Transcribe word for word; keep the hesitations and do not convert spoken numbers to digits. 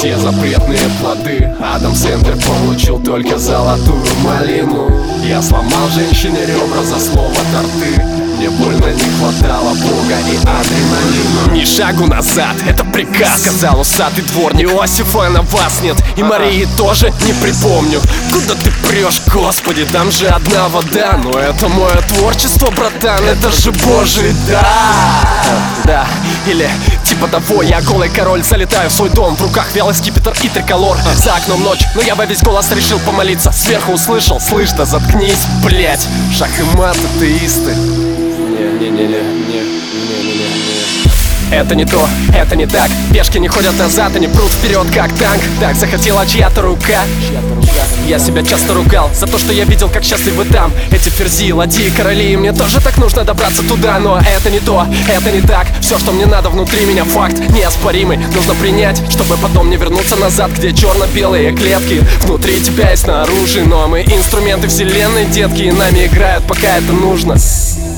все запретные плоды. Адам Сэндлер получил только золотую малину. Я сломал женщине ребра за слово торты. Мне больно не хватало бога и адреналина. Ни шагу назад, это приказ, сказал усатый дворник. Иосифа на вас нет, и Марии тоже не припомню. Куда ты прешь, господи, там же одна вода. Но это мое творчество, братан, это же божий дар. Да, или типа того, я голый король, залетаю в свой дом. В руках вялый скипетр и триколор. За окном ночь, но я во весь голос решил помолиться. Сверху услышал, слышь, да заткнись, блять. Шах и мат, атеисты. Не-не-не-не-не-не-не-не. Это не то, это не так. Пешки не ходят назад, они прут вперед, как танк. Так захотела чья-то рука. Я себя часто ругал за то, что я видел, как счастливы там эти ферзи, ладьи, короли. Мне тоже так нужно добраться туда, но это не то, это не так. Все, что мне надо внутри меня, факт неоспоримый. Нужно принять, чтобы потом не вернуться назад, где черно-белые клетки внутри тебя и снаружи. Но мы инструменты вселенной, детки, и нами играют, пока это нужно.